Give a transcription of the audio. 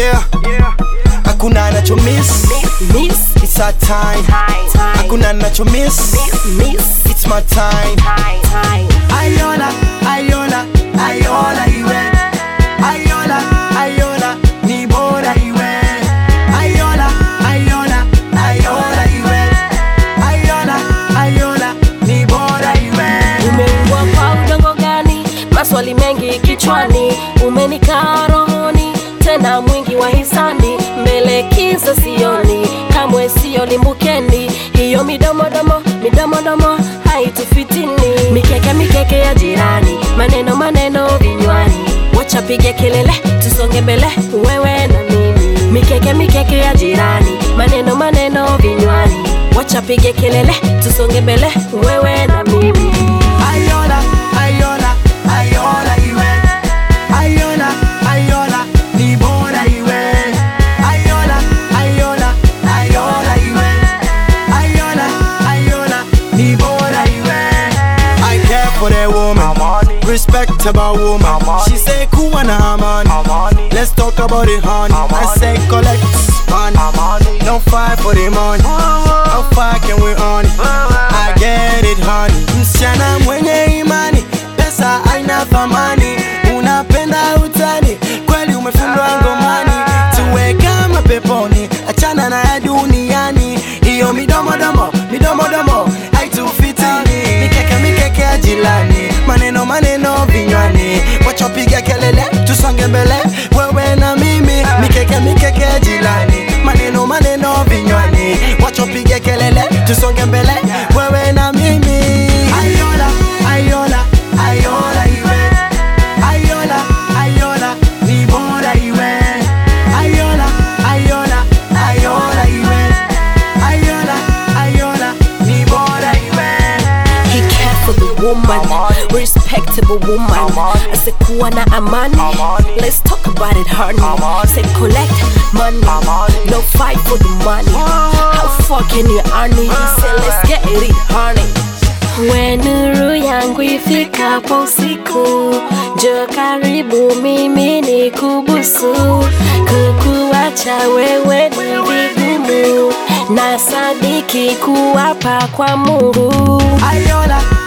Yeah, hakuna anacho miss. It's our time. Hakuna anacho miss. It's my time. Ayola, Ayola, Ayola iwe. Ayola, Ayola, ni bora iwe. Ayola, Ayola, Ayola iwe. Ayola, Ayola, ni bora iwe. Umeumbwa kwa udongo gani? Maswali mengi kichwani, umenikaa rohoni, tena mwingi wa hisani. Mbele kiza sioni, kamwe sio limbukeni. Hiyo midomo domo haitufitini. Mikeke ya jirani, maneno vinywani. Wacha pige kelele, tusonge mbele, wewe na mimi. Mikeke ya jirani, maneno vinywani. Wacha pige kelele, tusonge mbele, wewe na mimi. Ayola, Ayola, Ayola iwe. Ayola, Ayola, ni bora iwe. Ayola, Ayola, Ayola iwe. Ayola, Ayola, ni bora iwe. I care for that woman, respectable woman. She say kuwa na amani. Let's talk about it, honey. I say collect money, don't fight for the money. How far can we earn it? I get it, honey. Msichana mwenye imani, pesa haina thamani. Unapenda utani, kweli umefundwa ngomani. Tuwe kama peponi, achana na ya duniani. Hiyo midomo domo haitufitini. Mikeke ya jilani, maneno vinywani. Wacha piga kelele, tusonge mbele, wewe na mimi. Mikeke ya jilani, maneno vinywani. Wacha piga kelele, tusonge mbele, wewe na mimi. Ayola, Ayola, Ayola iwe. Ayola, Ayola, ni bora iwe. Ayola, Ayola, Ayola iwe. Ayola, Ayola, ni bora iwe. He cared for the woman, respectable woman. I said kuwa na amani, let's talk about it, honey. Say collect money, no fight for the money. How far can you earn it? He said let's get it, honey. When nuru yangu ifikapo usiku, njoo karibu mimi nikubusu. Kukuacha wewe ni vigumu, na sadiki kuwapa kwa Mungu. Ayola,